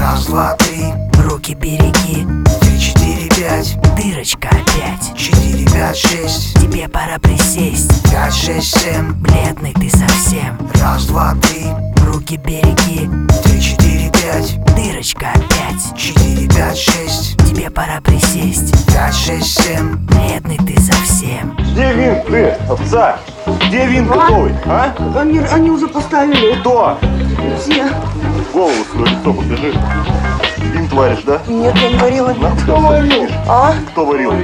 Раз, два, три, руки береги. 3, 4, 5, Дырочка опять. 4, 5, 6, Тебе пора присесть. 5, 6, 7. Бледный ты совсем. Раз, два, три, Руки береги. 3, 4, 5, Дырочка опять. 4, 5, 6, Тебе пора присесть. 5, 6, 7. Бледный ты совсем. Где винт, ты, овца? Где винт готовый, а? Они уже поставили. Кто? Все. Голову свое лицо покажи. Винт варишь, да? Нет, я не варила. Кто варил? А? Кто варил?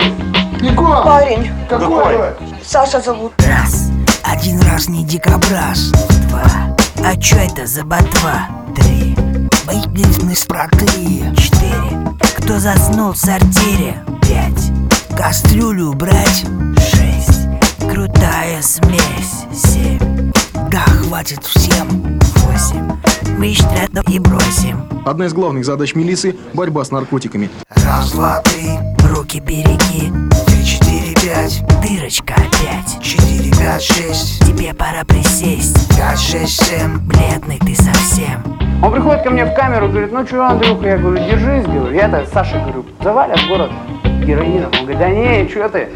Парень. Какой? Саша зовут. Раз. Один раз не дикобраз. Два. А чё это за ботва? Три. Боитесь спроты. Четыре. Кто заснул в сортире? Пять. Кастрюлю убрать. Шесть. Крутая смесь. Семь. Да, хватит всем. Восемь. Мы штатов и бросим. Одна из главных задач милиции – борьба с наркотиками. Раз, два, три, Руки береги. 3, 4, 5, Дырочка опять. 4, 5, 6, Тебе пора присесть. 5, 6, 7. Бледный ты совсем. Он приходит ко мне в камеру, говорит: ну что, Андрюха? Я говорю: держись, говорю. Я-то Саше говорю: завалят город героином. Он говорит: да не, что ты,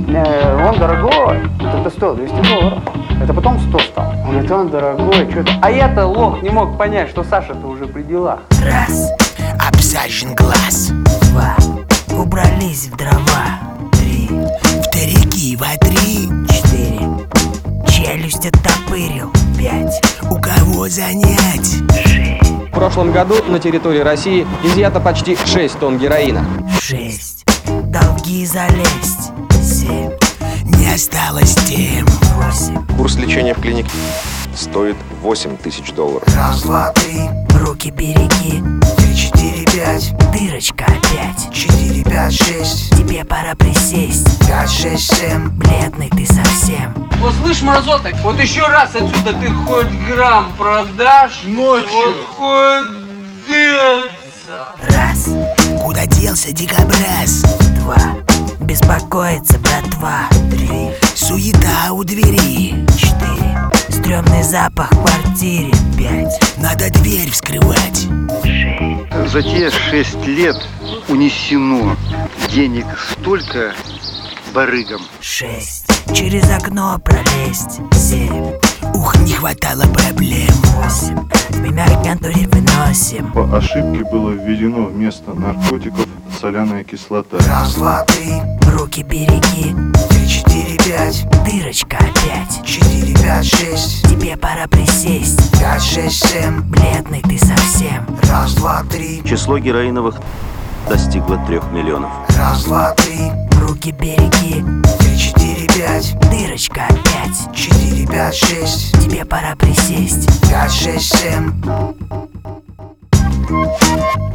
он дорогой. Это стоил $200. Это потом 100 стал. Он говорит: он дорогой, что-то. А я-то, лох, не мог понять, что Саша-то уже при делах. Раз. Обсажен глаз. Два. Убрались в дрова. Три. В тарики вотри. Четыре. Челюсть оттопырил. Пять. У кого занять? В прошлом году на территории России изъято почти 6 тонн героина. Шесть. Долги залезть. Семь. Не осталось тем. Восемь. Курс лечения в клинике стоит $8000. Раз, два, три, Руки береги. 3, 4, 5, Дырочка опять. 4, 5, 6, Тебе пора присесть. 5, 6, 7. Бледный ты совсем. Вот слышь, мразота, вот еще раз отсюда ты хоть грамм продашь ночью. Вот хоть Раз. Куда делся дикобраз? Два. Беспокоится братва. Три. Суета у двери. Четыре. Стрёмный запах в квартире. Пять. Надо дверь вскрывать. За те 6 лет унесено денег столько барыгам. Шесть. Через окно пролезть. Семь. Ух, не хватало проблем. Восемь. В меморгантуре выносим. По ошибке было введено вместо наркотиков соляная кислота. Раз, два, три, Руки береги. 3, 4, 5, Дырочка опять. 4, 5, 6, Тебе пора присесть. 5, 6, 7. Бледный ты совсем. Раз, два, три, Число героиновых достигло 3 миллионов. раз, два, три, Руки береги. 3, 4, 5, Дырочка опять. 4, 5, 6, Тебе пора присесть. 5, 6, 7.